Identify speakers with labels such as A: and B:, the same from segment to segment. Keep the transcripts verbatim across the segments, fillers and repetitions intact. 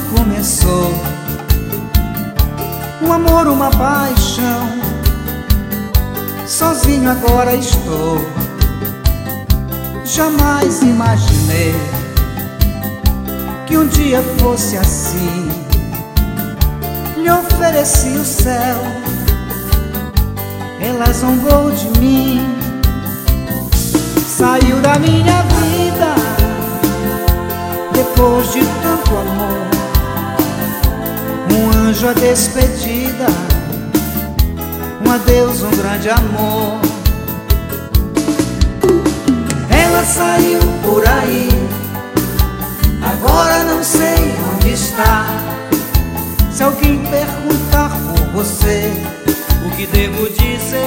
A: começou. Um amor, uma paixão. Sozinho agora estou. Jamais imaginei que um dia fosse assim. Lhe ofereci o céu, ela zombou de mim. Saiu da minha vida depois de tanto amor. Um anjo a despedida, um adeus, um grande amor. Ela saiu por aí, agora não sei onde está. Se alguém perguntar por você, o que devo dizer?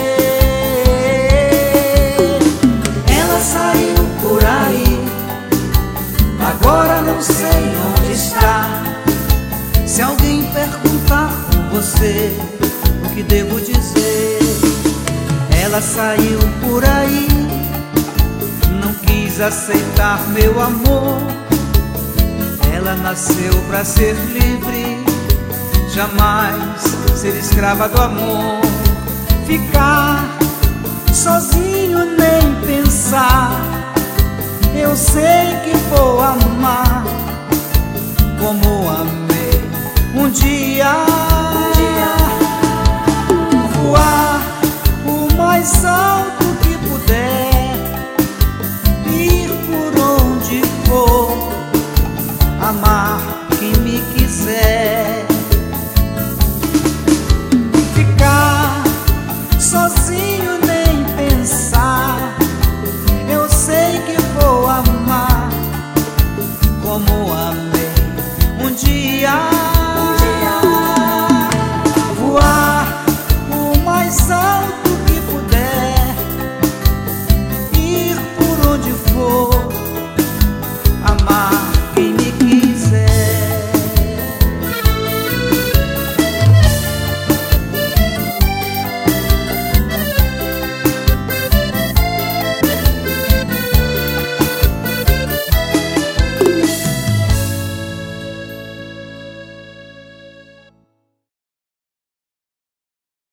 A: Ela saiu por aí, agora não sei onde está. Se alguém perguntar por você, o que devo dizer? Ela saiu por aí, não quis aceitar meu amor. Ela nasceu pra ser livre, jamais ser escrava do amor. Ficar sozinho nem pensar. Eu sei que vou amar como amei um dia.